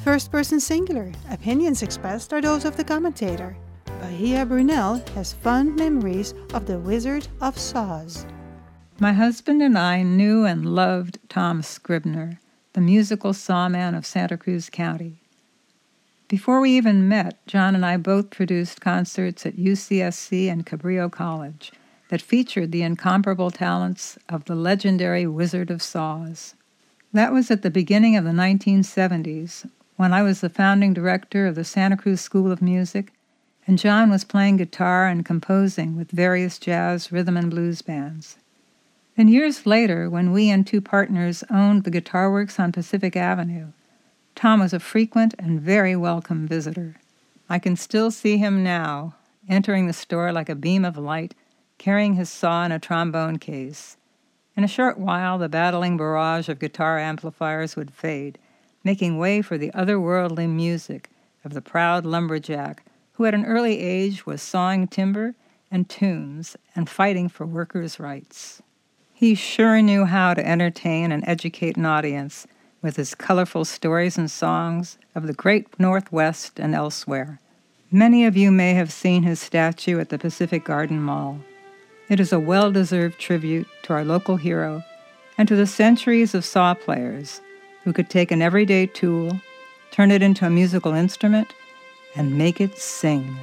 First person singular. Opinions expressed are those of the commentator. Bahia Brunel has fond memories of the Wizard of Saws. My husband and I knew and loved Tom Scribner, the musical sawman of Santa Cruz County. Before we even met, John and I both produced concerts at UCSC and Cabrillo College that featured the incomparable talents of the legendary Wizard of Saws. That was at the beginning of the 1970s, when I was the founding director of the Santa Cruz School of Music, and John was playing guitar and composing with various jazz, rhythm, and blues bands. Then years later, when we and two partners owned the Guitar Works on Pacific Avenue, Tom was a frequent and very welcome visitor. I can still see him now, entering the store like a beam of light, carrying his saw in a trombone case. In a short while, the battling barrage of guitar amplifiers would fade, making way for the otherworldly music of the proud lumberjack who at an early age was sawing timber and tunes and fighting for workers' rights. He sure knew how to entertain and educate an audience with his colorful stories and songs of the great Northwest and elsewhere. Many of you may have seen his statue at the Pacific Garden Mall. It is a well-deserved tribute to our local hero and to the centuries of saw players who could take an everyday tool, turn it into a musical instrument, and make it sing.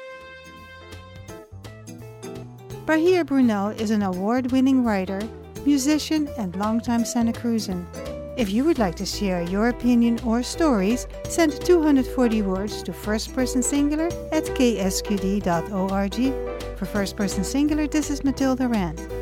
Bahia Brunel is an award-winning writer, musician, and longtime Santa Cruzan. If you would like to share your opinion or stories, send 240 words to firstpersonsingular@ksqd.org. For First Person Singular, this is Matilda Rand.